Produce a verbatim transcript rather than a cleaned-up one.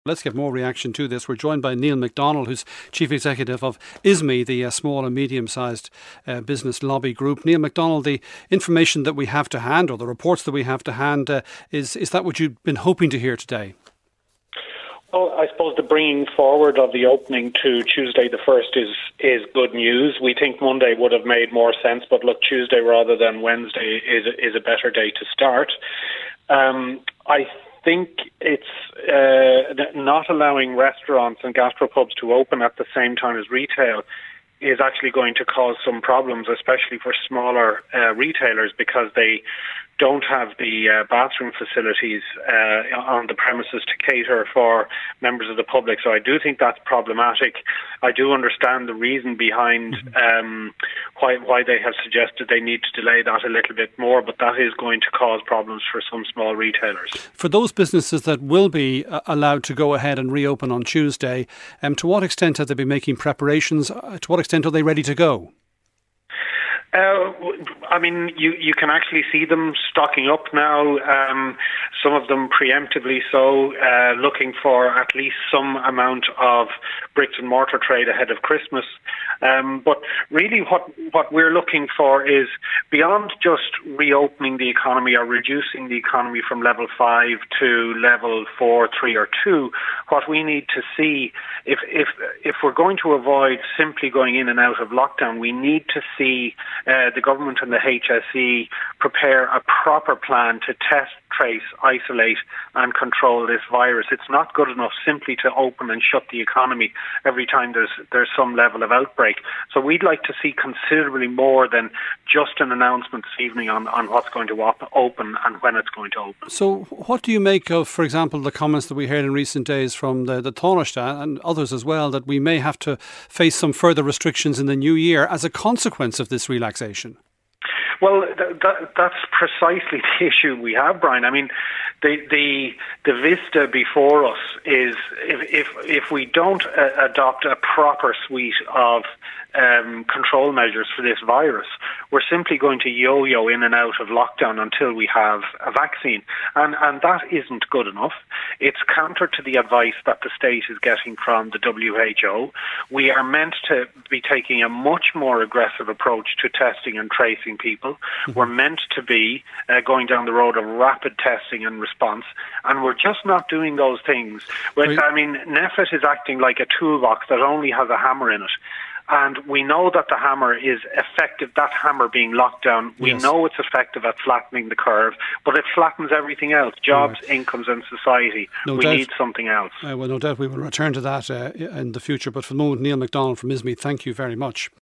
Let's get more reaction to this. We're joined by Neil McDonald, who's Chief Executive of I S M E, the uh, small and medium-sized uh, business lobby group. Neil McDonald, the information that we have to hand, or the reports that we have to hand, uh, is, is that what you've been hoping to hear today? Well, I suppose the bringing forward of the opening to Tuesday the first is is good news. We think Monday would have made more sense, but look, Tuesday rather than Wednesday is is a better day to start. Um, I think it's uh, not allowing restaurants and gastropubs to open at the same time as retail is actually going to cause some problems, especially for smaller uh, retailers, because they don't have the uh, bathroom facilities uh, on the premises to cater for members of the public. So I do think that's problematic. I do understand the reason behind um, why why they have suggested they need to delay that a little bit more, but that is going to cause problems for some small retailers. For those businesses that will be uh, allowed to go ahead and reopen on Tuesday, um, to what extent have they been making preparations? Uh, to what extent are they ready to go? Uh, I mean, you, you can actually see them stocking up now, um, some of them preemptively so, uh, looking for at least some amount of bricks and mortar trade ahead of Christmas. Um, but really what, what we're looking for is, beyond just reopening the economy or reducing the economy from level five to level four, three or two, what we need to see, if, if, if we're going to avoid simply going in and out of lockdown, we need to see Uh, the government and the H S E prepare a proper plan to test, trace, isolate and control this virus. It's not good enough simply to open and shut the economy every time there's there's some level of outbreak. So we'd like to see considerably more than just an announcement this evening on, on what's going to op- open and when it's going to open. So what do you make of, for example, the comments that we heard in recent days from the, the Taoiseach and others as well, that we may have to face some further restrictions in the new year as a consequence of this relaxation? Well, th- th- that's precisely the issue we have, Brian. I mean, the the the vista before us is if if, if we don't uh, adopt a proper suite of um, control measures for this virus, we're simply going to yo-yo in and out of lockdown until we have a vaccine. And, and that isn't good enough. It's counter to the advice that the state is getting from the W H O. We are meant to be taking a much more aggressive approach to testing and tracing people. Mm-hmm. We're meant to be uh, going down the road of rapid testing and response, and we're just not doing those things. Which, I mean, NPHET is acting like a toolbox that only has a hammer in it. And we know that the hammer is effective, that hammer being locked down, we yes. know it's effective at flattening the curve, but it flattens everything else, jobs, right. incomes and society. No we doubt. need something else. Uh, well, no doubt we will return to that uh, in the future. But for the moment, Neil McDonald from I S M E, thank you very much.